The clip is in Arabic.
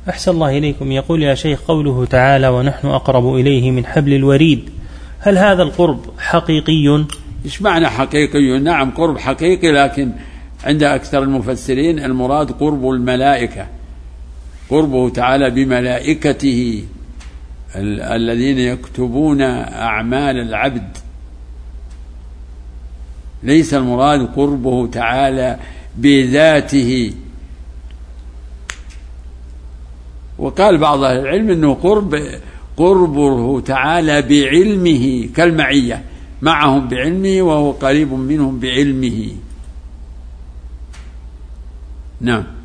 أحسن الله إليكم. يقول يا شيخ قوله تعالى ونحن أقرب إليه من حبل الوريد، هل هذا القرب حقيقي؟ إيش معنى حقيقي؟ نعم قرب حقيقي، لكن عند أكثر المفسرين المراد قرب الملائكة، قربه تعالى بملائكته الذين يكتبون أعمال العبد، ليس المراد قربه تعالى بذاته. وقال بعض أهل العلم أنه قربه تعالى بعلمه كالمعية، معهم بعلمه وهو قريب منهم بعلمه. نعم.